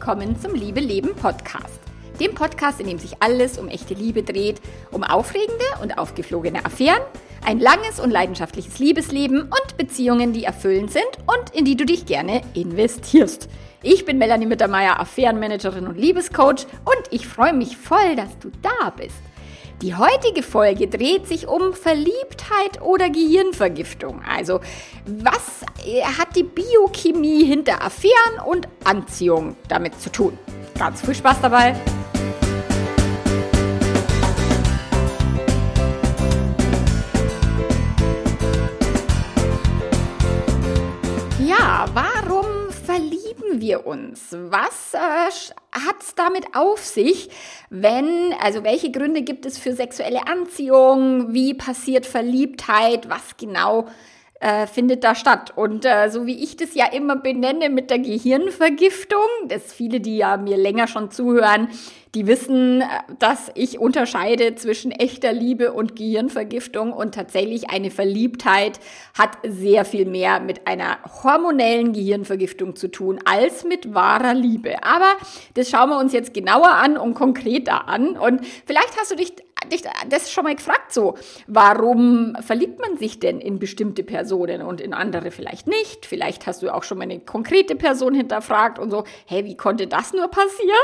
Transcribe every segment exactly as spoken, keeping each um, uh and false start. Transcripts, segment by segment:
willkommen zum Liebe Leben Podcast. Dem Podcast, in dem sich alles um echte Liebe dreht, um aufregende und aufgeflogene Affären, ein langes und leidenschaftliches Liebesleben und Beziehungen, die erfüllend sind und in die du dich gerne investierst. Ich bin Melanie Mittermeier, Affärenmanagerin und Liebescoach und ich freue mich voll, dass du da bist. Die heutige Folge dreht sich um Verliebtheit oder Gehirnvergiftung. Also, was hat die Biochemie hinter Affären und Anziehung damit zu tun? Ganz viel Spaß dabei! Ja, warum verlieben wir uns? Was äh, hat es damit auf sich, wenn, also welche Gründe gibt es für sexuelle Anziehung? Wie passiert Verliebtheit? Was genau äh, findet da statt? Und äh, so wie ich das ja immer benenne mit der Gehirnvergiftung, das viele, die ja mir länger schon zuhören, die wissen, dass ich unterscheide zwischen echter Liebe und Gehirnvergiftung und tatsächlich eine Verliebtheit hat sehr viel mehr mit einer hormonellen Gehirnvergiftung zu tun als mit wahrer Liebe. Aber das schauen wir uns jetzt genauer an und konkreter an. Und vielleicht hast du dich, dich das schon mal gefragt so, warum verliebt man sich denn in bestimmte Personen und in andere vielleicht nicht? Vielleicht hast du auch schon mal eine konkrete Person hinterfragt und so, hey, wie konnte das nur passieren?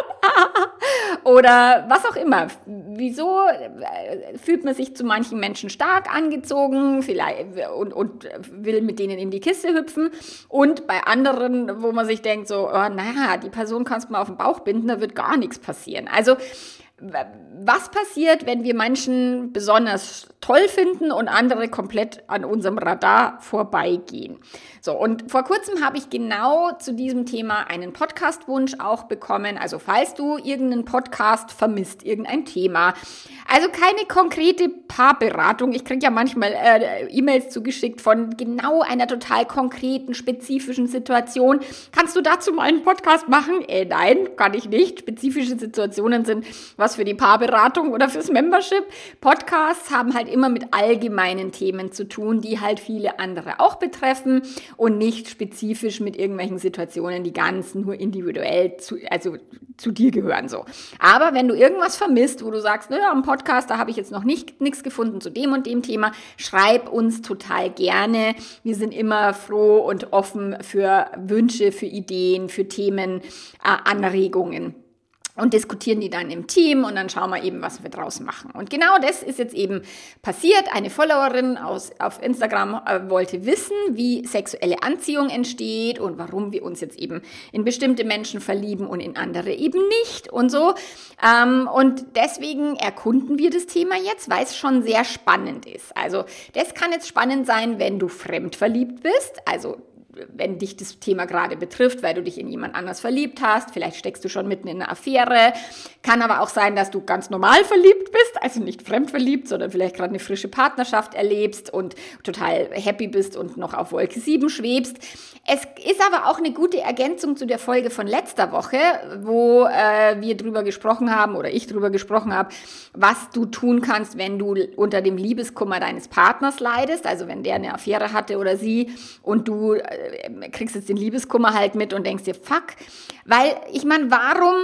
Oder was auch immer. Wieso fühlt man sich zu manchen Menschen stark angezogen vielleicht und, und will mit denen in die Kiste hüpfen? Und bei anderen, wo man sich denkt, so, oh, naja, die Person kannst du mal auf den Bauch binden, da wird gar nichts passieren. Also, was passiert, wenn wir Menschen besonders toll finden und andere komplett an unserem Radar vorbeigehen? So, und vor kurzem habe ich genau zu diesem Thema einen Podcast-Wunsch auch bekommen. Also falls du irgendeinen Podcast vermisst, irgendein Thema, also keine konkrete Paarberatung. Ich kriege ja manchmal äh, E-Mails zugeschickt von genau einer total konkreten, spezifischen Situation. Kannst du dazu mal einen Podcast machen? Äh, nein, kann ich nicht. Spezifische Situationen sind was für die Paarberatung oder fürs Membership. Podcasts haben halt immer mit allgemeinen Themen zu tun, die halt viele andere auch betreffen und nicht spezifisch mit irgendwelchen Situationen, die ganz nur individuell zu, also zu dir gehören so. Aber wenn du irgendwas vermisst, wo du sagst, naja, am Podcast, da habe ich jetzt noch nicht nichts gefunden zu dem und dem Thema, schreib uns total gerne. Wir sind immer froh und offen für Wünsche, für Ideen, für Themen, äh, Anregungen. Und diskutieren die dann im Team und dann schauen wir eben, was wir draus machen. Und genau das ist jetzt eben passiert. Eine Followerin aus, auf Instagram äh, wollte wissen, wie sexuelle Anziehung entsteht und warum wir uns jetzt eben in bestimmte Menschen verlieben und in andere eben nicht und so. Ähm, und deswegen erkunden wir das Thema jetzt, weil es schon sehr spannend ist. Also das kann jetzt spannend sein, wenn du fremdverliebt bist, also wenn dich das Thema gerade betrifft, weil du dich in jemand anders verliebt hast, vielleicht steckst du schon mitten in einer Affäre, kann aber auch sein, dass du ganz normal verliebt bist, also nicht fremdverliebt, sondern vielleicht gerade eine frische Partnerschaft erlebst und total happy bist und noch auf Wolke sieben schwebst. Es ist aber auch eine gute Ergänzung zu der Folge von letzter Woche, wo äh, wir drüber gesprochen haben oder ich drüber gesprochen habe, was du tun kannst, wenn du unter dem Liebeskummer deines Partners leidest, also wenn der eine Affäre hatte oder sie und du äh, kriegst jetzt den Liebeskummer halt mit und denkst dir, fuck, weil ich meine, warum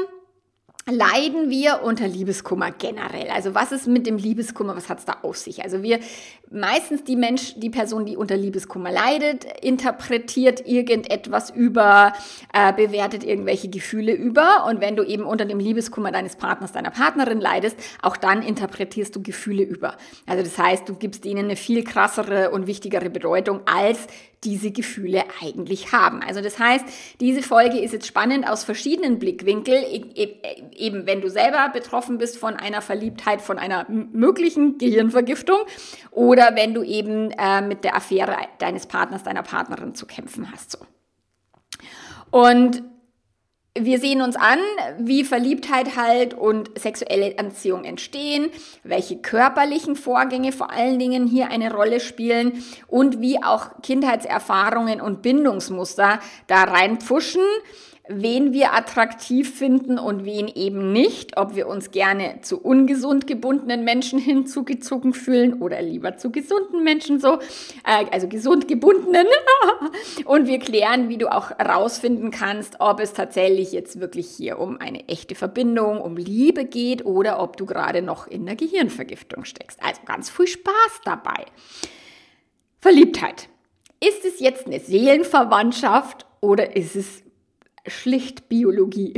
leiden wir unter Liebeskummer generell? Also was ist mit dem Liebeskummer, was hat es da auf sich? Also wir, meistens die Mensch, die Person, die unter Liebeskummer leidet, interpretiert irgendetwas über, äh, bewertet irgendwelche Gefühle über und wenn du eben unter dem Liebeskummer deines Partners, deiner Partnerin leidest, auch dann interpretierst du Gefühle über. Also das heißt, du gibst ihnen eine viel krassere und wichtigere Bedeutung, als diese Gefühle eigentlich haben. Also das heißt, diese Folge ist jetzt spannend aus verschiedenen Blickwinkeln, eben wenn du selber betroffen bist von einer Verliebtheit, von einer möglichen Gehirnvergiftung oder wenn du eben äh, mit der Affäre deines Partners, deiner Partnerin zu kämpfen hast. So. Und wir sehen uns an, wie Verliebtheit halt und sexuelle Anziehung entstehen, welche körperlichen Vorgänge vor allen Dingen hier eine Rolle spielen und wie auch Kindheitserfahrungen und Bindungsmuster da reinpfuschen, wen wir attraktiv finden und wen eben nicht, ob wir uns gerne zu ungesund gebundenen Menschen hinzugezogen fühlen oder lieber zu gesunden Menschen so, äh, also gesund gebundenen. Und wir klären, wie du auch herausfinden kannst, ob es tatsächlich jetzt wirklich hier um eine echte Verbindung, um Liebe geht oder ob du gerade noch in der Gehirnvergiftung steckst. Also ganz viel Spaß dabei. Verliebtheit. Ist es jetzt eine Seelenverwandtschaft oder ist es schlicht Biologie?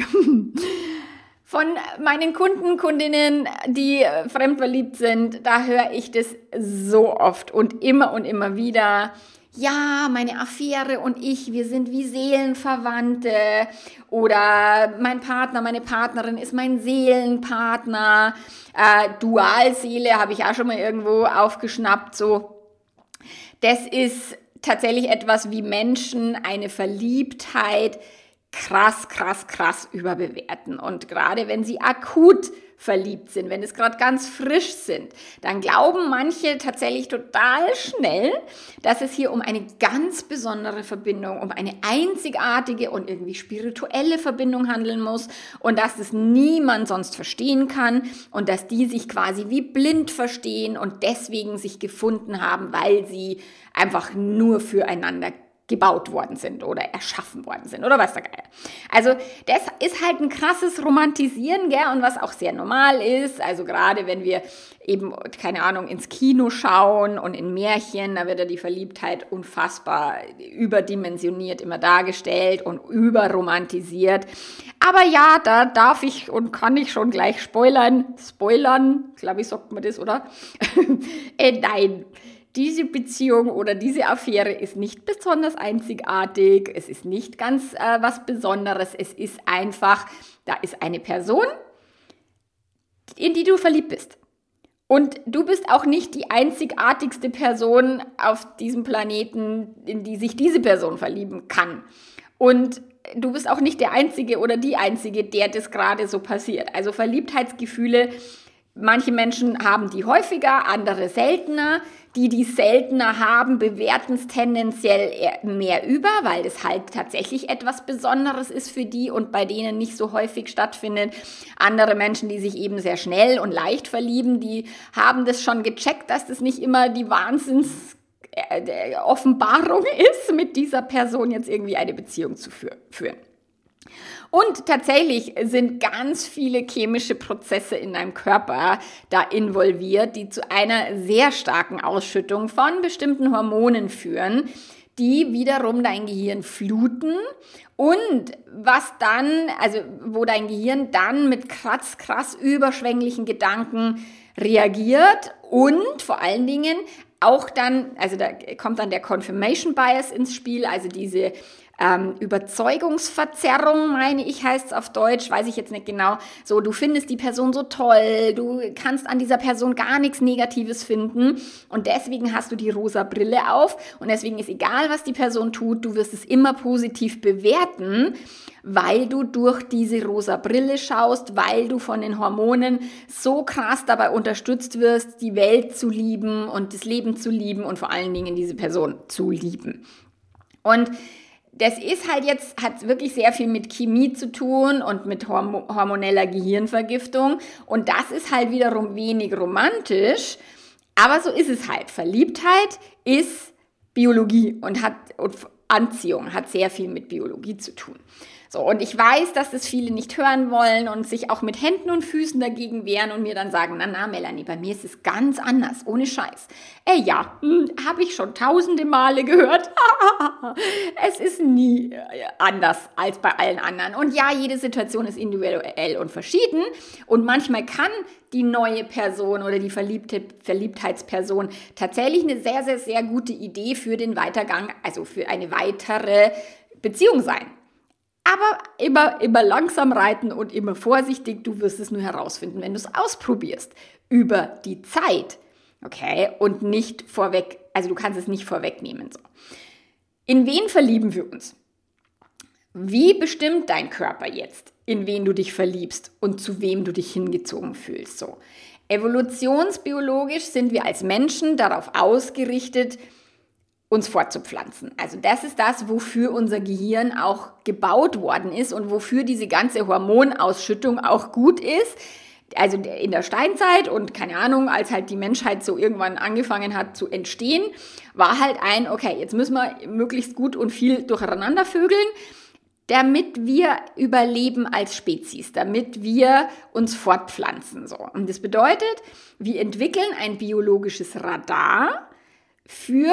Von meinen Kunden, Kundinnen, die fremdverliebt sind, da höre ich das so oft und immer und immer wieder. Ja, meine Affäre und ich, wir sind wie Seelenverwandte oder mein Partner, meine Partnerin ist mein Seelenpartner. Äh, Dualseele habe ich auch schon mal irgendwo aufgeschnappt. So, das ist tatsächlich etwas, wie Menschen eine Verliebtheit krass, krass, krass überbewerten. Und gerade wenn sie akut verliebt sind, wenn es gerade ganz frisch sind, dann glauben manche tatsächlich total schnell, dass es hier um eine ganz besondere Verbindung, um eine einzigartige und irgendwie spirituelle Verbindung handeln muss und dass es niemand sonst verstehen kann und dass die sich quasi wie blind verstehen und deswegen sich gefunden haben, weil sie einfach nur füreinander gebaut worden sind oder erschaffen worden sind oder was da geil. Also das ist halt ein krasses Romantisieren, gell, und was auch sehr normal ist, also gerade wenn wir eben, keine Ahnung, ins Kino schauen und in Märchen, da wird ja die Verliebtheit unfassbar überdimensioniert immer dargestellt und überromantisiert. Aber ja, da darf ich und kann ich schon gleich spoilern, spoilern, glaube ich, sagt man das, oder? äh, nein. Diese Beziehung oder diese Affäre ist nicht besonders einzigartig, es ist nicht ganz äh, was Besonderes, es ist einfach, da ist eine Person, in die du verliebt bist. Und du bist auch nicht die einzigartigste Person auf diesem Planeten, in die sich diese Person verlieben kann. Und du bist auch nicht der Einzige oder die Einzige, der das gerade so passiert. Also Verliebtheitsgefühle, manche Menschen haben die häufiger, andere seltener. Die, die es seltener haben, bewerten es tendenziell mehr über, weil es halt tatsächlich etwas Besonderes ist für die und bei denen nicht so häufig stattfindet. Andere Menschen, die sich eben sehr schnell und leicht verlieben, die haben das schon gecheckt, dass das nicht immer die Wahnsinns Offenbarung ist, mit dieser Person jetzt irgendwie eine Beziehung zu führen. Und tatsächlich sind ganz viele chemische Prozesse in deinem Körper da involviert, die zu einer sehr starken Ausschüttung von bestimmten Hormonen führen, die wiederum dein Gehirn fluten und was dann, also wo dein Gehirn dann mit krass, krass überschwänglichen Gedanken reagiert und vor allen Dingen auch dann, also da kommt dann der Confirmation Bias ins Spiel, also diese Ähm, Überzeugungsverzerrung, meine ich, heißt es auf Deutsch, weiß ich jetzt nicht genau. So, du findest die Person so toll, du kannst an dieser Person gar nichts Negatives finden und deswegen hast du die rosa Brille auf und deswegen ist egal, was die Person tut, du wirst es immer positiv bewerten, weil du durch diese rosa Brille schaust, weil du von den Hormonen so krass dabei unterstützt wirst, die Welt zu lieben und das Leben zu lieben und vor allen Dingen diese Person zu lieben. Und das ist halt jetzt, hat wirklich sehr viel mit Chemie zu tun und mit horm- hormoneller Gehirnvergiftung. Und das ist halt wiederum wenig romantisch. Aber so ist es halt. Verliebtheit ist Biologie und hat und Anziehung hat sehr viel mit Biologie zu tun. So, und ich weiß, dass das viele nicht hören wollen und sich auch mit Händen und Füßen dagegen wehren und mir dann sagen, na, na, Melanie, bei mir ist es ganz anders, ohne Scheiß. Äh, ja, hm, habe ich schon tausende Male gehört. Es ist nie anders als bei allen anderen. Und ja, jede Situation ist individuell und verschieden. Und manchmal kann die neue Person oder die verliebte Verliebtheitsperson tatsächlich eine sehr, sehr, sehr gute Idee für den Weitergang, also für eine weitere Beziehung sein. Aber immer, immer langsam reiten und immer vorsichtig. Du wirst es nur herausfinden, wenn du es ausprobierst. Über die Zeit. Okay? Und nicht vorweg, also du kannst es nicht vorwegnehmen. So. In wen verlieben wir uns? Wie bestimmt dein Körper jetzt, in wen du dich verliebst und zu wem du dich hingezogen fühlst? So. Evolutionsbiologisch sind wir als Menschen darauf ausgerichtet, uns fortzupflanzen. Also das ist das, wofür unser Gehirn auch gebaut worden ist und wofür diese ganze Hormonausschüttung auch gut ist. Also in der Steinzeit und keine Ahnung, als halt die Menschheit so irgendwann angefangen hat zu entstehen, war halt ein, okay, jetzt müssen wir möglichst gut und viel durcheinander vögeln, damit wir überleben als Spezies, damit wir uns fortpflanzen. So. Und das bedeutet, wir entwickeln ein biologisches Radar für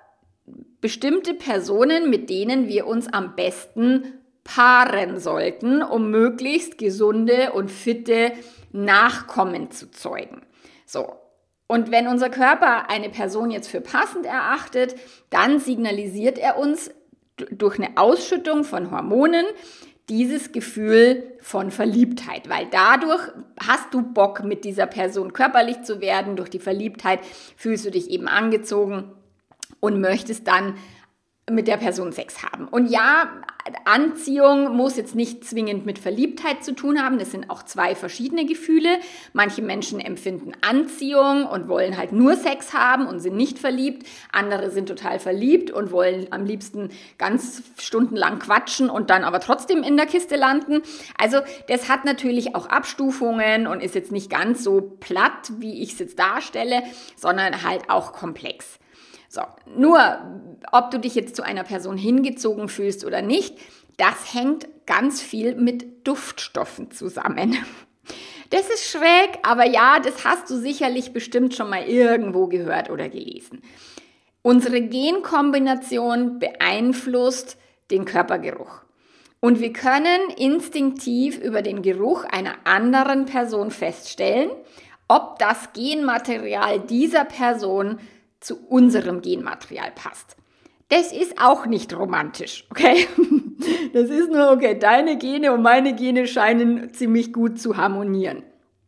bestimmte Personen, mit denen wir uns am besten paaren sollten, um möglichst gesunde und fitte Nachkommen zu zeugen. So. Und wenn unser Körper eine Person jetzt für passend erachtet, dann signalisiert er uns durch eine Ausschüttung von Hormonen dieses Gefühl von Verliebtheit, weil dadurch hast du Bock, mit dieser Person körperlich zu werden. Durch die Verliebtheit fühlst du dich eben angezogen und möchtest dann mit der Person Sex haben. Und ja, Anziehung muss jetzt nicht zwingend mit Verliebtheit zu tun haben. Das sind auch zwei verschiedene Gefühle. Manche Menschen empfinden Anziehung und wollen halt nur Sex haben und sind nicht verliebt. Andere sind total verliebt und wollen am liebsten ganz stundenlang quatschen und dann aber trotzdem in der Kiste landen. Also das hat natürlich auch Abstufungen und ist jetzt nicht ganz so platt, wie ich es jetzt darstelle, sondern halt auch komplex. So, nur ob du dich jetzt zu einer Person hingezogen fühlst oder nicht, das hängt ganz viel mit Duftstoffen zusammen. Das ist schräg, aber ja, das hast du sicherlich bestimmt schon mal irgendwo gehört oder gelesen. Unsere Genkombination beeinflusst den Körpergeruch. Und wir können instinktiv über den Geruch einer anderen Person feststellen, ob das Genmaterial dieser Person zu unserem Genmaterial passt. Das ist auch nicht romantisch, okay? Das ist nur, okay, deine Gene und meine Gene scheinen ziemlich gut zu harmonieren.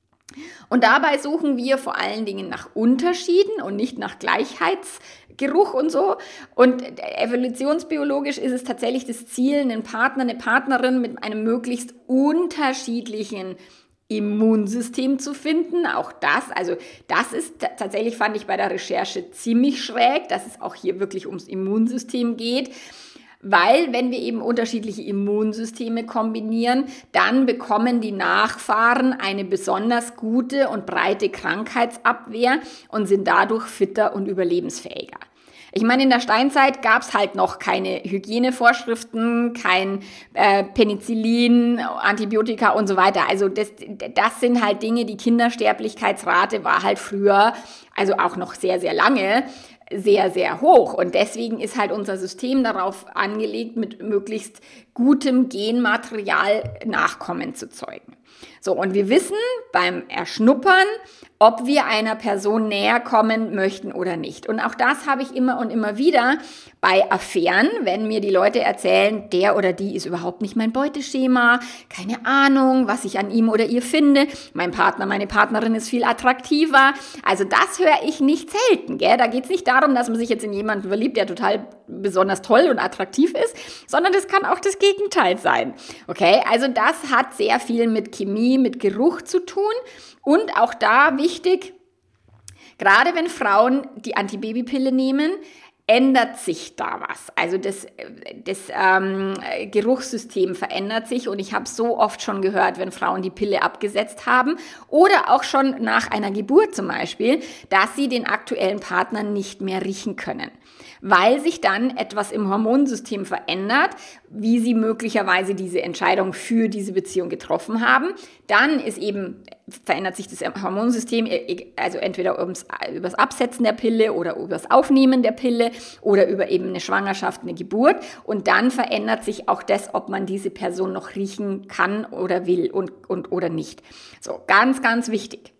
Und dabei suchen wir vor allen Dingen nach Unterschieden und nicht nach Gleichheitsgeruch und so. Und evolutionsbiologisch ist es tatsächlich das Ziel, einen Partner, eine Partnerin mit einem möglichst unterschiedlichen Immunsystem zu finden. Auch das, also das ist t- tatsächlich, fand ich bei der Recherche ziemlich schräg, dass es auch hier wirklich ums Immunsystem geht. Weil, wenn wir eben unterschiedliche Immunsysteme kombinieren, dann bekommen die Nachfahren eine besonders gute und breite Krankheitsabwehr und sind dadurch fitter und überlebensfähiger. Ich meine, in der Steinzeit gab es halt noch keine Hygienevorschriften, kein äh, Penicillin, Antibiotika und so weiter. Also das, das sind halt Dinge, die Kindersterblichkeitsrate war halt früher, also auch noch sehr, sehr lange, sehr, sehr hoch. Und deswegen ist halt unser System darauf angelegt, mit möglichst gutem Genmaterial Nachkommen zu zeugen. So, und wir wissen beim Erschnuppern, ob wir einer Person näher kommen möchten oder nicht. Und auch das habe ich immer und immer wieder bei Affären, wenn mir die Leute erzählen, der oder die ist überhaupt nicht mein Beuteschema, keine Ahnung, was ich an ihm oder ihr finde, mein Partner, meine Partnerin ist viel attraktiver. Also das höre ich nicht selten, gell? Da geht es nicht darum, dass man sich jetzt in jemanden verliebt, der total besonders toll und attraktiv ist, sondern das kann auch das Gegenteil sein. Okay, also das hat sehr viel mit Chemie, mit Geruch zu tun. Und auch da wichtig, gerade wenn Frauen die Antibabypille nehmen, ändert sich da was. Also das, das ähm, Geruchssystem verändert sich und ich habe so oft schon gehört, wenn Frauen die Pille abgesetzt haben oder auch schon nach einer Geburt zum Beispiel, dass sie den aktuellen Partner nicht mehr riechen können, weil sich dann etwas im Hormonsystem verändert, wie sie möglicherweise diese Entscheidung für diese Beziehung getroffen haben. Dann ist eben, verändert sich das Hormonsystem, also entweder ums, über das Absetzen der Pille oder über das Aufnehmen der Pille oder über eben eine Schwangerschaft, eine Geburt. Und dann verändert sich auch das, ob man diese Person noch riechen kann oder will und, und oder nicht. So, ganz, ganz wichtig.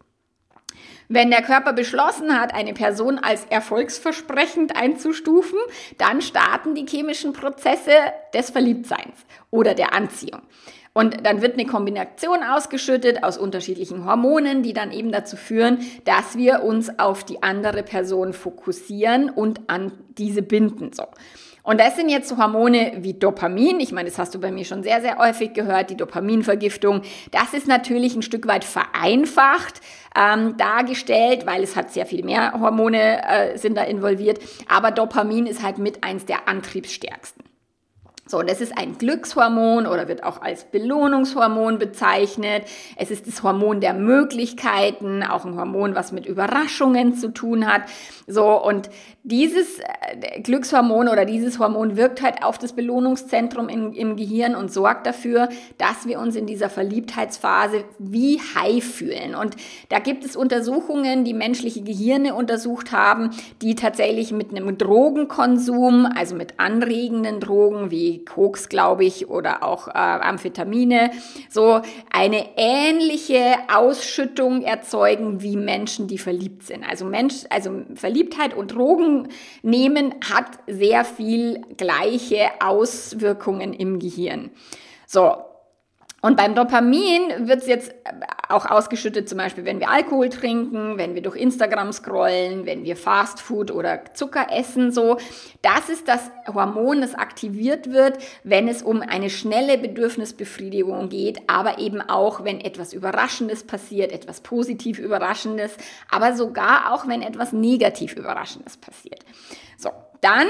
Wenn der Körper beschlossen hat, eine Person als erfolgsversprechend einzustufen, dann starten die chemischen Prozesse des Verliebtseins oder der Anziehung. Und dann wird eine Kombination ausgeschüttet aus unterschiedlichen Hormonen, die dann eben dazu führen, dass wir uns auf die andere Person fokussieren und an diese binden. So. Und das sind jetzt so Hormone wie Dopamin. Ich meine, das hast du bei mir schon sehr, sehr häufig gehört, die Dopaminvergiftung. Das ist natürlich ein Stück weit vereinfacht ähm, dargestellt, weil es hat sehr viel mehr Hormone äh, sind da involviert. Aber Dopamin ist halt mit eins der antriebsstärksten. So, und das ist ein Glückshormon oder wird auch als Belohnungshormon bezeichnet. Es ist das Hormon der Möglichkeiten, auch ein Hormon, was mit Überraschungen zu tun hat. So, und dieses äh, Glückshormon oder dieses Hormon wirkt halt auf das Belohnungszentrum in, im Gehirn und sorgt dafür, dass wir uns in dieser Verliebtheitsphase wie high fühlen. Und da gibt es Untersuchungen, die menschliche Gehirne untersucht haben, die tatsächlich mit einem Drogenkonsum, also mit anregenden Drogen wie Koks, glaube ich, oder auch äh, Amphetamine, so eine ähnliche Ausschüttung erzeugen wie Menschen, die verliebt sind. Also Mensch, also Verliebtheit und Drogen nehmen hat sehr viel gleiche Auswirkungen im Gehirn. So. Und beim Dopamin wird es jetzt auch ausgeschüttet, zum Beispiel, wenn wir Alkohol trinken, wenn wir durch Instagram scrollen, wenn wir Fastfood oder Zucker essen, so. Das ist das Hormon, das aktiviert wird, wenn es um eine schnelle Bedürfnisbefriedigung geht, aber eben auch, wenn etwas Überraschendes passiert, etwas positiv Überraschendes, aber sogar auch, wenn etwas negativ Überraschendes passiert. So, dann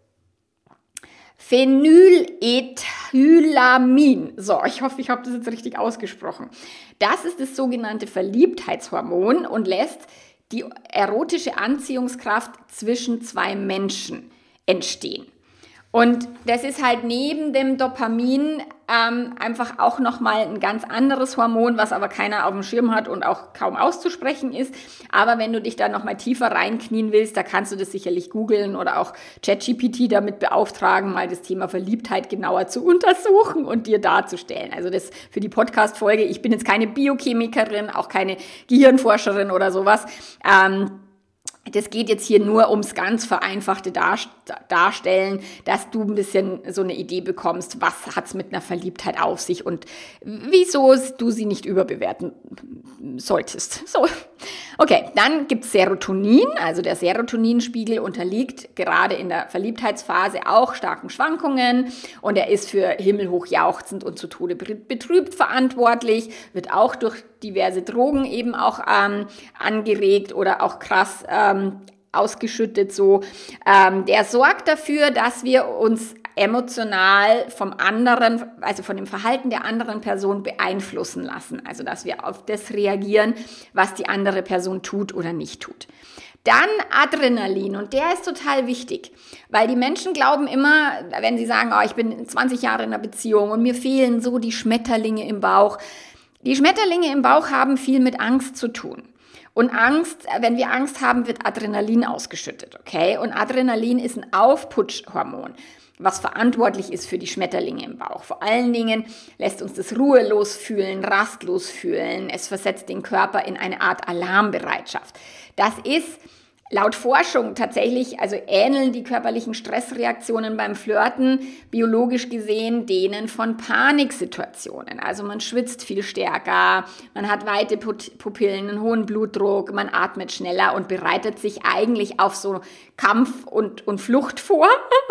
Phenylethylamin. So, ich hoffe, ich habe das jetzt richtig ausgesprochen. Das ist das sogenannte Verliebtheitshormon und lässt die erotische Anziehungskraft zwischen zwei Menschen entstehen. Und das ist halt neben dem Dopamin ähm, einfach auch nochmal ein ganz anderes Hormon, was aber keiner auf dem Schirm hat und auch kaum auszusprechen ist. Aber wenn du dich da nochmal tiefer reinknien willst, da kannst du das sicherlich googeln oder auch ChatGPT damit beauftragen, mal das Thema Verliebtheit genauer zu untersuchen und dir darzustellen. Also das für die Podcast-Folge. Ich bin jetzt keine Biochemikerin, auch keine Gehirnforscherin oder sowas. Ähm, Das geht jetzt hier nur ums ganz vereinfachte Darstellen, dass du ein bisschen so eine Idee bekommst, was hat's mit einer Verliebtheit auf sich und wieso du sie nicht überbewerten solltest. So, okay, dann gibt's Serotonin, also der Serotoninspiegel unterliegt gerade in der Verliebtheitsphase auch starken Schwankungen und er ist für himmelhoch jauchzend und zu Tode betrübt verantwortlich, wird auch durch diverse Drogen eben auch ähm, angeregt oder auch krass ähm, ausgeschüttet so. Ähm, der sorgt dafür, dass wir uns emotional vom anderen, also von dem Verhalten der anderen Person beeinflussen lassen. Also dass wir auf das reagieren, was die andere Person tut oder nicht tut. Dann Adrenalin und der ist total wichtig, weil die Menschen glauben immer, wenn sie sagen, oh, ich bin zwanzig Jahre in einer Beziehung und mir fehlen so die Schmetterlinge im Bauch. Die Schmetterlinge im Bauch haben viel mit Angst zu tun. Und Angst, wenn wir Angst haben, wird Adrenalin ausgeschüttet, okay? Und Adrenalin ist ein Aufputschhormon, was verantwortlich ist für die Schmetterlinge im Bauch. Vor allen Dingen lässt uns das ruhelos fühlen, rastlos fühlen. Es versetzt den Körper in eine Art Alarmbereitschaft. Das ist laut Forschung tatsächlich, also ähneln die körperlichen Stressreaktionen beim Flirten biologisch gesehen denen von Paniksituationen. Also man schwitzt viel stärker, man hat weite Pupillen, einen hohen Blutdruck, man atmet schneller und bereitet sich eigentlich auf so Kampf und, und Flucht vor,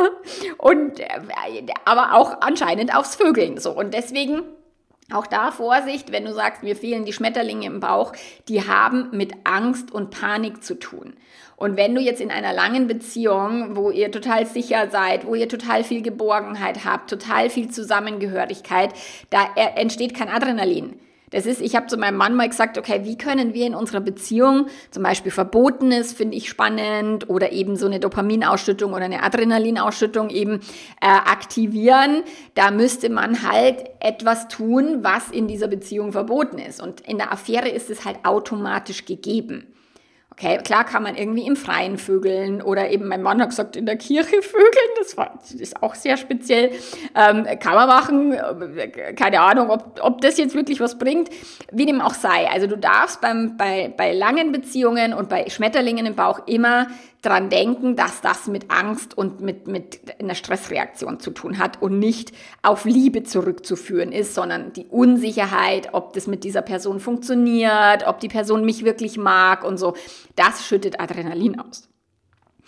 und, aber auch anscheinend aufs Vögeln. So. Und deswegen auch da Vorsicht, wenn du sagst, mir fehlen die Schmetterlinge im Bauch, die haben mit Angst und Panik zu tun. Und wenn du jetzt in einer langen Beziehung, wo ihr total sicher seid, wo ihr total viel Geborgenheit habt, total viel Zusammengehörigkeit, da entsteht kein Adrenalin. Das ist, ich habe zu meinem Mann mal gesagt, okay, wie können wir in unserer Beziehung zum Beispiel Verbotenes, finde ich spannend, oder eben so eine Dopaminausschüttung oder eine Adrenalinausschüttung eben äh, aktivieren. Da müsste man halt etwas tun, was in dieser Beziehung verboten ist. Und in der Affäre ist es halt automatisch gegeben. Okay, klar kann man irgendwie im Freien vögeln oder eben, mein Mann hat gesagt, in der Kirche vögeln, das, war, das ist auch sehr speziell, ähm, kann man machen, keine Ahnung, ob, ob das jetzt wirklich was bringt, wie dem auch sei. Also du darfst beim, bei, bei langen Beziehungen und bei Schmetterlingen im Bauch immer dran denken, dass das mit Angst und mit, mit einer Stressreaktion zu tun hat und nicht auf Liebe zurückzuführen ist, sondern die Unsicherheit, ob das mit dieser Person funktioniert, ob die Person mich wirklich mag und so, das schüttet Adrenalin aus.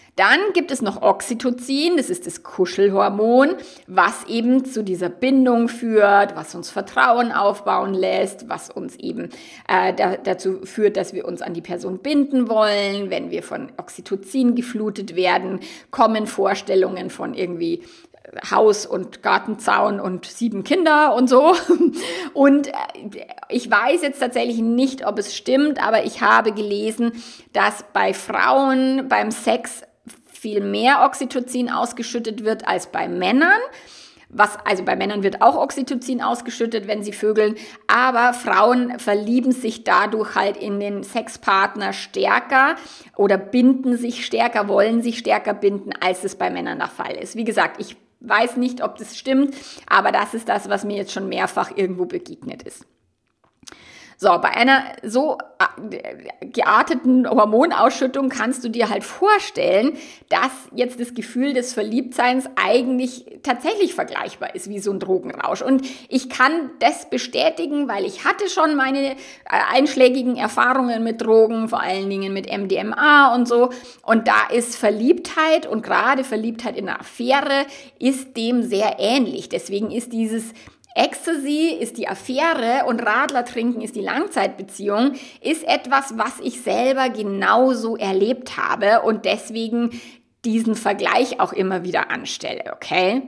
Dann gibt es noch Oxytocin, das ist das Kuschelhormon, was eben zu dieser Bindung führt, was uns Vertrauen aufbauen lässt, was uns eben äh, da, dazu führt, dass wir uns an die Person binden wollen. Wenn wir von Oxytocin geflutet werden, kommen Vorstellungen von irgendwie Haus und Gartenzaun und sieben Kinder und so. Und ich weiß jetzt tatsächlich nicht, ob es stimmt, aber ich habe gelesen, dass bei Frauen beim Sex viel mehr Oxytocin ausgeschüttet wird als bei Männern. Was, also bei Männern wird auch Oxytocin ausgeschüttet, wenn sie vögeln, aber Frauen verlieben sich dadurch halt in den Sexpartner stärker oder binden sich stärker, wollen sich stärker binden, als es bei Männern der Fall ist. Wie gesagt, ich weiß nicht, ob das stimmt, aber das ist das, was mir jetzt schon mehrfach irgendwo begegnet ist. So, bei einer so gearteten Hormonausschüttung kannst du dir halt vorstellen, dass jetzt das Gefühl des Verliebtseins eigentlich tatsächlich vergleichbar ist wie so ein Drogenrausch. Und ich kann das bestätigen, weil ich hatte schon meine einschlägigen Erfahrungen mit Drogen, vor allen Dingen mit M D M A und so. Und da ist Verliebtheit und gerade Verliebtheit in einer Affäre ist dem sehr ähnlich. Deswegen ist dieses Ecstasy ist die Affäre und Radler trinken ist die Langzeitbeziehung, ist etwas, was ich selber genauso erlebt habe und deswegen diesen Vergleich auch immer wieder anstelle, okay?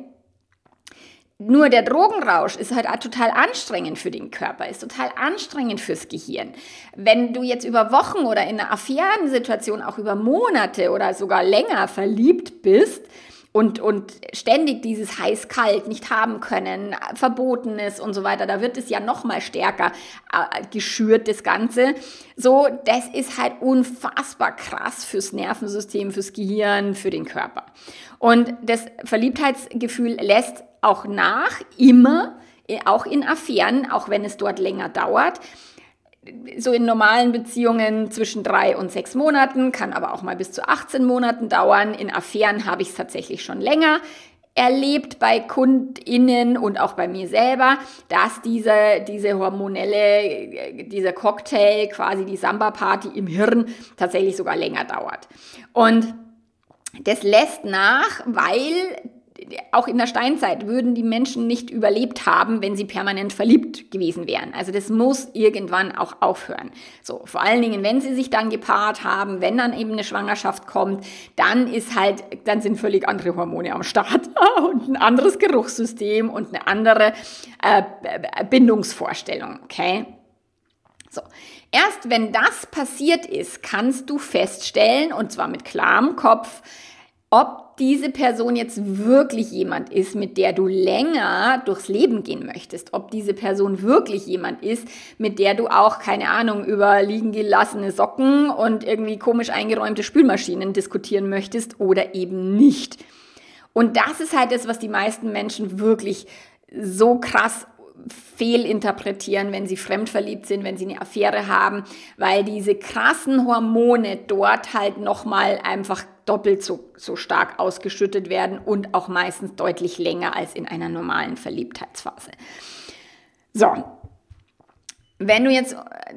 Nur der Drogenrausch ist halt auch total anstrengend für den Körper, ist total anstrengend fürs Gehirn. Wenn du jetzt über Wochen oder in einer Affärensituation auch über Monate oder sogar länger verliebt bist, Und, und ständig dieses heiß-kalt nicht haben können, Verbotenes und so weiter, da wird es ja noch mal stärker äh, geschürt, das Ganze. So, das ist halt unfassbar krass fürs Nervensystem, fürs Gehirn, für den Körper. Und das Verliebtheitsgefühl lässt auch nach, immer, auch in Affären, auch wenn es dort länger dauert. So in normalen Beziehungen zwischen drei und sechs Monaten, kann aber auch mal bis zu achtzehn Monaten dauern. In Affären habe ich es tatsächlich schon länger erlebt bei KundInnen und auch bei mir selber, dass diese, diese hormonelle, dieser Cocktail, quasi die Samba-Party im Hirn tatsächlich sogar länger dauert. Und das lässt nach, weil auch in der Steinzeit würden die Menschen nicht überlebt haben, wenn sie permanent verliebt gewesen wären. Also das muss irgendwann auch aufhören. So, vor allen Dingen, wenn sie sich dann gepaart haben, wenn dann eben eine Schwangerschaft kommt, dann ist halt, dann sind völlig andere Hormone am Start und ein anderes Geruchssystem und eine andere äh, Bindungsvorstellung, okay? So, erst wenn das passiert ist, kannst du feststellen, und zwar mit klarem Kopf, ob diese Person jetzt wirklich jemand ist, mit der du länger durchs Leben gehen möchtest. Ob diese Person wirklich jemand ist, mit der du auch, keine Ahnung, über liegen gelassene Socken und irgendwie komisch eingeräumte Spülmaschinen diskutieren möchtest oder eben nicht. Und das ist halt das, was die meisten Menschen wirklich so krass fehlinterpretieren, wenn sie fremdverliebt sind, wenn sie eine Affäre haben, weil diese krassen Hormone dort halt nochmal einfach doppelt so, so stark ausgeschüttet werden und auch meistens deutlich länger als in einer normalen Verliebtheitsphase. So, wenn du jetzt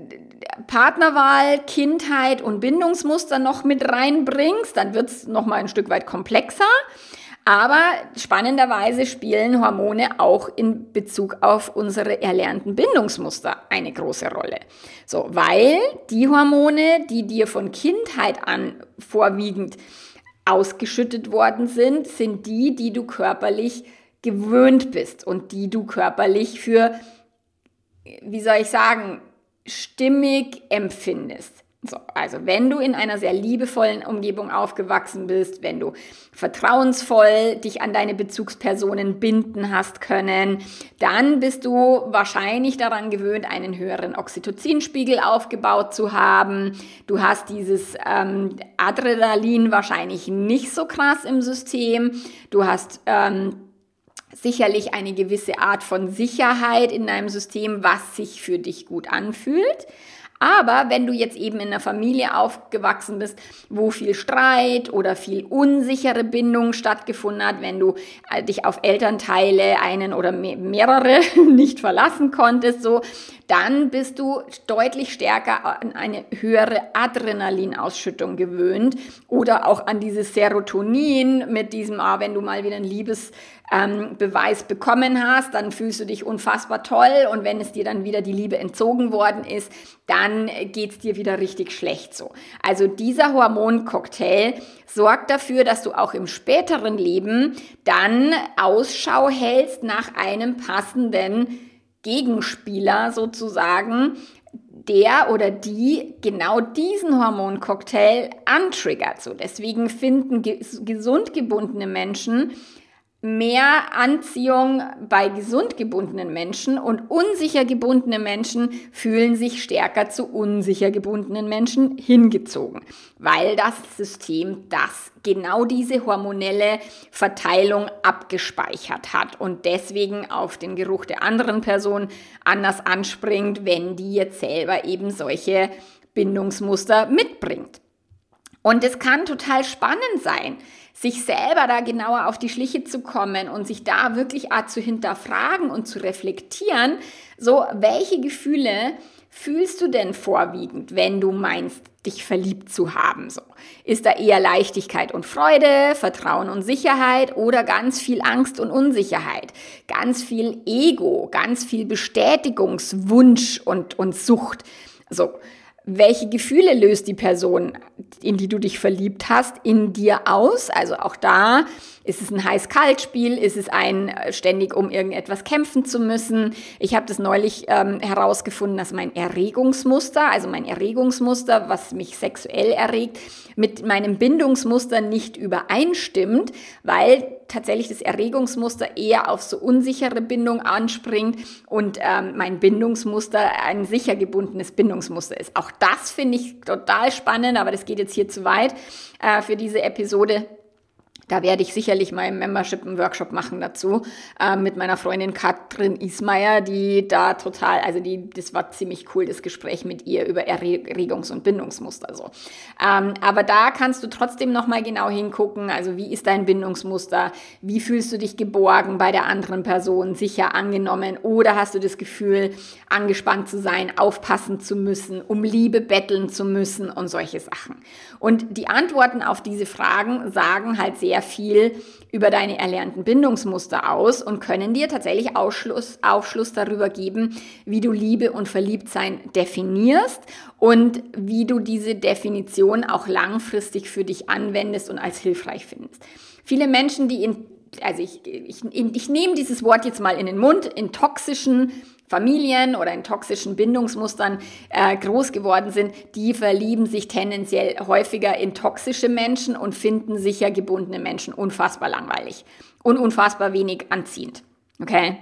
Partnerwahl, Kindheit und Bindungsmuster noch mit reinbringst, dann wird es nochmal ein Stück weit komplexer. Aber spannenderweise spielen Hormone auch in Bezug auf unsere erlernten Bindungsmuster eine große Rolle. So, weil die Hormone, die dir von Kindheit an vorwiegend ausgeschüttet worden sind, sind die, die du körperlich gewöhnt bist und die du körperlich für, wie soll ich sagen, stimmig empfindest. So, also wenn du in einer sehr liebevollen Umgebung aufgewachsen bist, wenn du vertrauensvoll dich an deine Bezugspersonen binden hast können, dann bist du wahrscheinlich daran gewöhnt, einen höheren Oxytocinspiegel aufgebaut zu haben. Du hast dieses ähm, Adrenalin wahrscheinlich nicht so krass im System. Du hast ähm, sicherlich eine gewisse Art von Sicherheit in deinem System, was sich für dich gut anfühlt. Aber wenn du jetzt eben in einer Familie aufgewachsen bist, wo viel Streit oder viel unsichere Bindung stattgefunden hat, wenn du dich auf Elternteile, einen oder mehrere, nicht verlassen konntest, so, dann bist du deutlich stärker an eine höhere Adrenalinausschüttung gewöhnt oder auch an dieses Serotonin mit diesem, ah, wenn du mal wieder ein Liebesbeweis ähm, bekommen hast, dann fühlst du dich unfassbar toll und wenn es dir dann wieder die Liebe entzogen worden ist, dann geht's dir wieder richtig schlecht so. Also dieser Hormoncocktail sorgt dafür, dass du auch im späteren Leben dann Ausschau hältst nach einem passenden Gegenspieler sozusagen, der oder die genau diesen Hormoncocktail antriggert. So, deswegen finden ge- gesund gebundene Menschen mehr Anziehung bei gesund gebundenen Menschen und unsicher gebundene Menschen fühlen sich stärker zu unsicher gebundenen Menschen hingezogen, weil das System das genau diese hormonelle Verteilung abgespeichert hat und deswegen auf den Geruch der anderen Person anders anspringt, wenn die jetzt selber eben solche Bindungsmuster mitbringt. Und es kann total spannend sein, sich selber da genauer auf die Schliche zu kommen und sich da wirklich auch zu hinterfragen und zu reflektieren, so welche Gefühle fühlst du denn vorwiegend, wenn du meinst, dich verliebt zu haben? So, ist da eher Leichtigkeit und Freude, Vertrauen und Sicherheit oder ganz viel Angst und Unsicherheit, ganz viel Ego, ganz viel Bestätigungswunsch und, und Sucht? So, welche Gefühle löst die Person, in die du dich verliebt hast, in dir aus? Also auch da, ist es ein Heiß-Kalt-Spiel? Ist es ein ständig um irgendetwas kämpfen zu müssen? Ich habe das neulich ähm, herausgefunden, dass mein Erregungsmuster, also mein Erregungsmuster, was mich sexuell erregt, mit meinem Bindungsmuster nicht übereinstimmt, weil tatsächlich das Erregungsmuster eher auf so unsichere Bindung anspringt und ähm, mein Bindungsmuster ein sicher gebundenes Bindungsmuster ist. Auch das finde ich total spannend, aber das geht jetzt hier zu weit äh, für diese Episode. Da werde ich sicherlich mal im Membership einen Workshop machen dazu, äh, mit meiner Freundin Katrin Ismayer, die da total, also die, das war ziemlich cool, das Gespräch mit ihr über Erregungs- und Bindungsmuster, so. Ähm, aber da kannst du trotzdem nochmal genau hingucken, also wie ist dein Bindungsmuster, wie fühlst du dich geborgen bei der anderen Person, sicher angenommen oder hast du das Gefühl, angespannt zu sein, aufpassen zu müssen, um Liebe betteln zu müssen und solche Sachen. Und die Antworten auf diese Fragen sagen halt sehr viel über deine erlernten Bindungsmuster aus und können dir tatsächlich Aufschluss, Aufschluss darüber geben, wie du Liebe und Verliebtsein definierst und wie du diese Definition auch langfristig für dich anwendest und als hilfreich findest. Viele Menschen, die in, also ich, ich, ich nehme dieses Wort jetzt mal in den Mund, in toxischen Familien oder in toxischen Bindungsmustern äh, groß geworden sind, die verlieben sich tendenziell häufiger in toxische Menschen und finden sicher gebundene Menschen unfassbar langweilig und unfassbar wenig anziehend. Okay?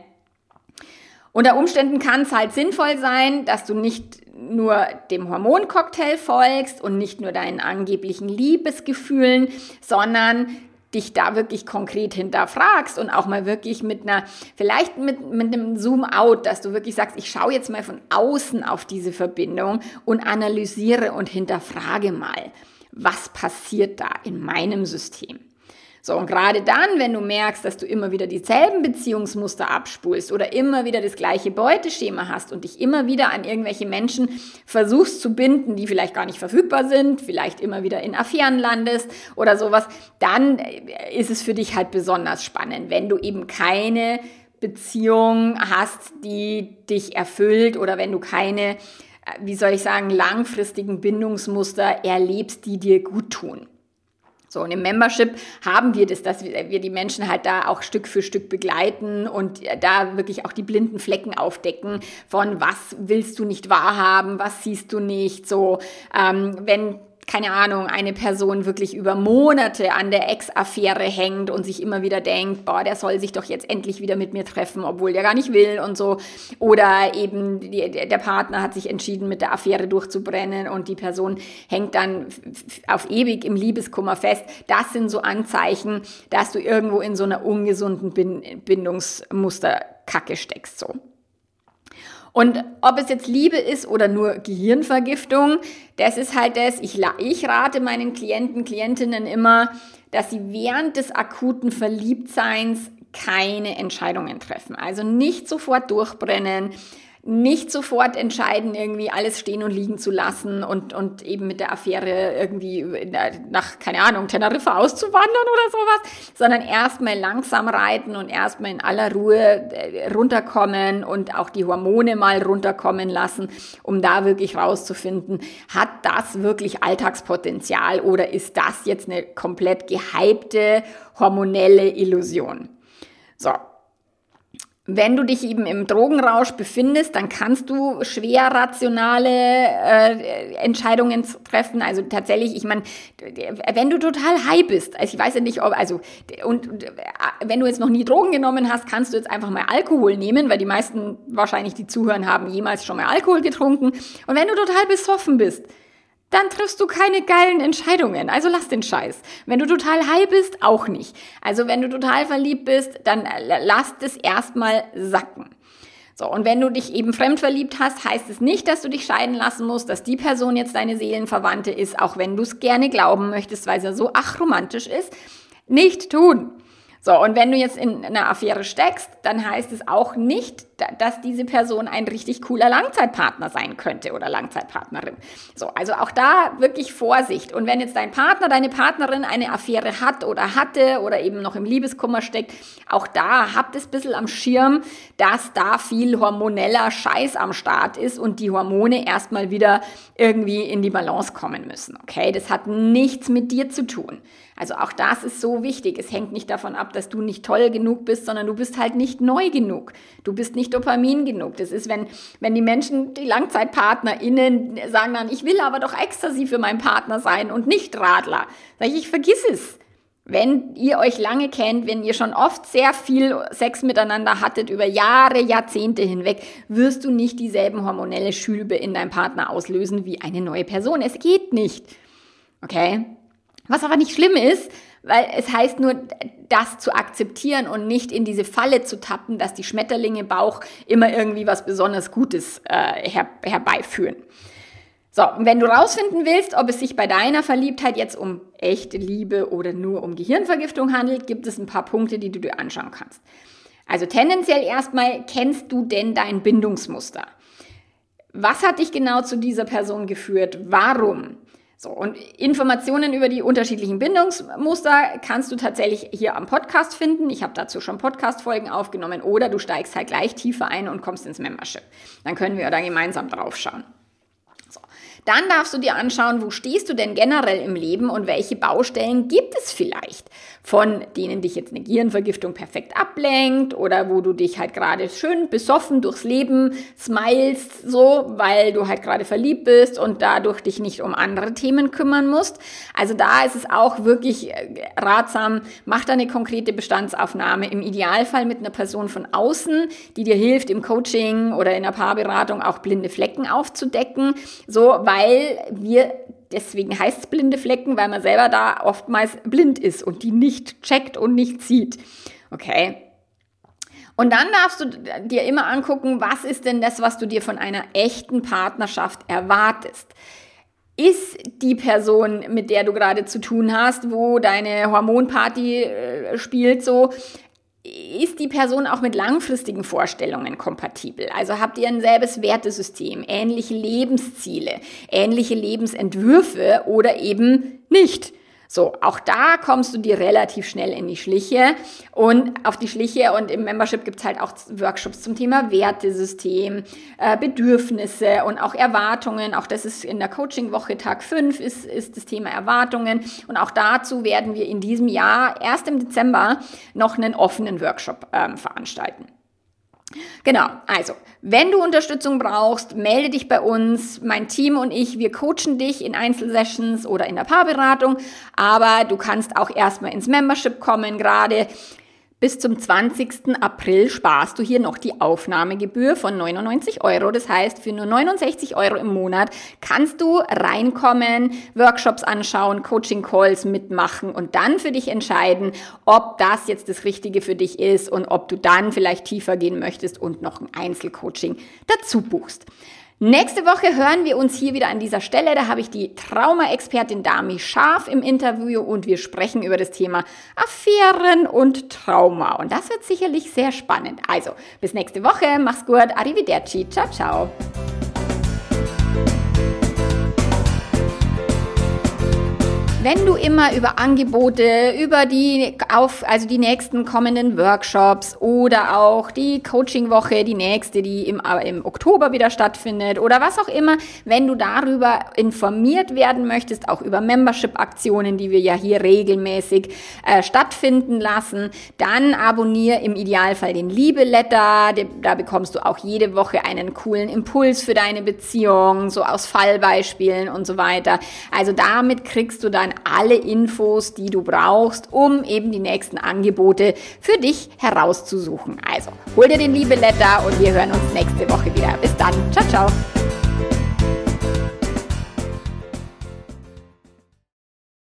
Unter Umständen kann es halt sinnvoll sein, dass du nicht nur dem Hormoncocktail folgst und nicht nur deinen angeblichen Liebesgefühlen, sondern dich da wirklich konkret hinterfragst und auch mal wirklich mit einer, vielleicht mit, mit einem Zoom-out, dass du wirklich sagst, ich schaue jetzt mal von außen auf diese Verbindung und analysiere und hinterfrage mal, was passiert da in meinem System. So, und gerade dann, wenn du merkst, dass du immer wieder dieselben Beziehungsmuster abspulst oder immer wieder das gleiche Beuteschema hast und dich immer wieder an irgendwelche Menschen versuchst zu binden, die vielleicht gar nicht verfügbar sind, vielleicht immer wieder in Affären landest oder sowas, dann ist es für dich halt besonders spannend, wenn du eben keine Beziehung hast, die dich erfüllt oder wenn du keine, wie soll ich sagen, langfristigen Bindungsmuster erlebst, die dir gut tun. So, und im Membership haben wir das, dass wir die Menschen halt da auch Stück für Stück begleiten und da wirklich auch die blinden Flecken aufdecken von was willst du nicht wahrhaben, was siehst du nicht, so, ähm, wenn keine Ahnung, eine Person wirklich über Monate an der Ex-Affäre hängt und sich immer wieder denkt, boah, der soll sich doch jetzt endlich wieder mit mir treffen, obwohl der gar nicht will und so. Oder eben die, der Partner hat sich entschieden, mit der Affäre durchzubrennen und die Person hängt dann auf ewig im Liebeskummer fest. Das sind so Anzeichen, dass du irgendwo in so einer ungesunden Bindungsmusterkacke steckst, so. Und ob es jetzt Liebe ist oder nur Gehirnvergiftung, das ist halt das, ich, ich rate meinen Klienten, Klientinnen immer, dass sie während des akuten Verliebtseins keine Entscheidungen treffen. Also nicht sofort durchbrennen, nicht sofort entscheiden, irgendwie alles stehen und liegen zu lassen und, und eben mit der Affäre irgendwie nach, keine Ahnung, Teneriffa auszuwandern oder sowas, sondern erstmal langsam reiten und erstmal in aller Ruhe runterkommen und auch die Hormone mal runterkommen lassen, um da wirklich rauszufinden, hat das wirklich Alltagspotenzial oder ist das jetzt eine komplett gehypte hormonelle Illusion? So. Wenn du dich eben im Drogenrausch befindest, dann kannst du schwer rationale äh, Entscheidungen treffen. Also tatsächlich, ich meine, wenn du total high bist, also ich weiß ja nicht, ob, also und, und wenn du jetzt noch nie Drogen genommen hast, kannst du jetzt einfach mal Alkohol nehmen, weil die meisten wahrscheinlich, die zuhören, haben jemals schon mal Alkohol getrunken. Und wenn du total besoffen bist, dann triffst du keine geilen Entscheidungen. Also lass den Scheiß. Wenn du total high bist, auch nicht. Also wenn du total verliebt bist, dann lass das erstmal sacken. So, und wenn du dich eben fremdverliebt hast, heißt es nicht, dass du dich scheiden lassen musst, dass die Person jetzt deine Seelenverwandte ist, auch wenn du es gerne glauben möchtest, weil es ja so ach romantisch ist. Nicht tun. So, und wenn du jetzt in einer Affäre steckst, dann heißt es auch nicht, dass diese Person ein richtig cooler Langzeitpartner sein könnte oder Langzeitpartnerin. So, also auch da wirklich Vorsicht. Und wenn jetzt dein Partner, deine Partnerin eine Affäre hat oder hatte oder eben noch im Liebeskummer steckt, auch da habt es ein bisschen am Schirm, dass da viel hormoneller Scheiß am Start ist und die Hormone erstmal wieder irgendwie in die Balance kommen müssen. Okay, das hat nichts mit dir zu tun. Also auch das ist so wichtig. Es hängt nicht davon ab, dass du nicht toll genug bist, sondern du bist halt nicht neu genug. Du bist nicht Dopamin genug. Das ist, wenn, wenn die Menschen, die LangzeitpartnerInnen sagen dann, ich will aber doch Ecstasy für meinen Partner sein und nicht Radler. Sag ich, ich vergiss es. Wenn ihr euch lange kennt, wenn ihr schon oft sehr viel Sex miteinander hattet, über Jahre, Jahrzehnte hinweg, wirst du nicht dieselben hormonelle Schübe in deinem Partner auslösen wie eine neue Person. Es geht nicht. Okay? Was aber nicht schlimm ist, weil es heißt nur, das zu akzeptieren und nicht in diese Falle zu tappen, dass die Schmetterlinge im Bauch immer irgendwie was besonders Gutes äh, her- herbeiführen. So, und wenn du rausfinden willst, ob es sich bei deiner Verliebtheit jetzt um echte Liebe oder nur um Gehirnvergiftung handelt, gibt es ein paar Punkte, die du dir anschauen kannst. Also tendenziell erstmal, kennst du denn dein Bindungsmuster? Was hat dich genau zu dieser Person geführt? Warum? So, und Informationen über die unterschiedlichen Bindungsmuster kannst du tatsächlich hier am Podcast finden. Ich habe dazu schon Podcast-Folgen aufgenommen oder du steigst halt gleich tiefer ein und kommst ins Membership. Dann können wir da gemeinsam drauf schauen. So. Dann darfst du dir anschauen, wo stehst du denn generell im Leben und welche Baustellen gibt es vielleicht, von denen dich jetzt eine Gehirnvergiftung perfekt ablenkt oder wo du dich halt gerade schön besoffen durchs Leben smilest, so, weil du halt gerade verliebt bist und dadurch dich nicht um andere Themen kümmern musst. Also da ist es auch wirklich ratsam, mach da eine konkrete Bestandsaufnahme, im Idealfall mit einer Person von außen, die dir hilft, im Coaching oder in der Paarberatung auch blinde Flecken aufzudecken, so, weil wir deswegen heißt es blinde Flecken, weil man selber da oftmals blind ist und die nicht checkt und nicht sieht. Okay? Und dann darfst du dir immer angucken, was ist denn das, was du dir von einer echten Partnerschaft erwartest? Ist die Person, mit der du gerade zu tun hast, wo deine Hormonparty äh, spielt, so, ist die Person auch mit langfristigen Vorstellungen kompatibel? Also habt ihr ein selbes Wertesystem, ähnliche Lebensziele, ähnliche Lebensentwürfe oder eben nicht? So, auch da kommst du dir relativ schnell in die Schliche und auf die Schliche und im Membership gibt's halt auch Workshops zum Thema Wertesystem, äh, Bedürfnisse und auch Erwartungen. Auch das ist in der Coaching-Woche Tag fünf ist, ist das Thema Erwartungen und auch dazu werden wir in diesem Jahr erst im Dezember noch einen offenen Workshop ähm, veranstalten. Genau, also, wenn du Unterstützung brauchst, melde dich bei uns. Mein Team und ich, wir coachen dich in Einzelsessions oder in der Paarberatung, aber du kannst auch erstmal ins Membership kommen. Gerade bis zum zwanzigsten April sparst du hier noch die Aufnahmegebühr von neunundneunzig Euro. Das heißt, für nur neunundsechzig Euro im Monat kannst du reinkommen, Workshops anschauen, Coaching-Calls mitmachen und dann für dich entscheiden, ob das jetzt das Richtige für dich ist und ob du dann vielleicht tiefer gehen möchtest und noch ein Einzelcoaching dazu buchst. Nächste Woche hören wir uns hier wieder an dieser Stelle. Da habe ich die Trauma-Expertin Dami Scharf im Interview und wir sprechen über das Thema Affären und Trauma. Und das wird sicherlich sehr spannend. Also, bis nächste Woche. Mach's gut. Arrivederci. Ciao, ciao. Wenn du immer über Angebote, über die auf, also die nächsten kommenden Workshops oder auch die Coachingwoche, die nächste, die im, im Oktober wieder stattfindet oder was auch immer, wenn du darüber informiert werden möchtest, auch über Membership-Aktionen, die wir ja hier regelmäßig äh, stattfinden lassen, dann abonniere im Idealfall den Liebe-Letter. Da bekommst du auch jede Woche einen coolen Impuls für deine Beziehung, so aus Fallbeispielen und so weiter. Also damit kriegst du dann alle Infos, die du brauchst, um eben die nächsten Angebote für dich herauszusuchen. Also, hol dir den Liebe-Letter und wir hören uns nächste Woche wieder. Bis dann. Ciao, ciao.